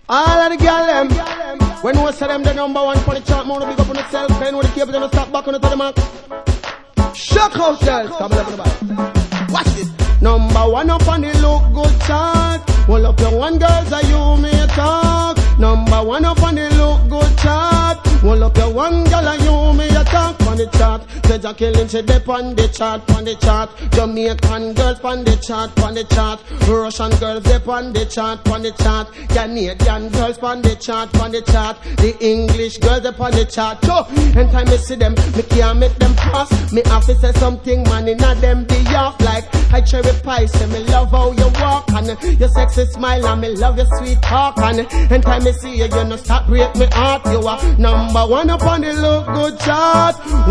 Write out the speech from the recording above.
All of the girl them, when we say them the number one for the chart, more big up on yourself, pen with the cable, then stop back on the mark. Shock out, girl. Stop loving about. Watch this. Number one up on the look good chart. Well up your one girls are you may talk. Number one up on the look good chart. Well up your one girl are you may talk on the chart. Say Jackie Lynch dip on the chart, on the chart. Jamaican girls on the chart, on the chart. Russian girls dip on the chart, on the chart. Canadian girls on the chart, on the chart. The English girls dip on the chart. So, anytime I see them, me can't make them pass. Me have to say something, man, inna them be off like I cherry pie. Say me love how you walk and your sexy smile and me love your sweet talk. And anytime I see you, you no stop break me heart. You are number one up on the look good chart.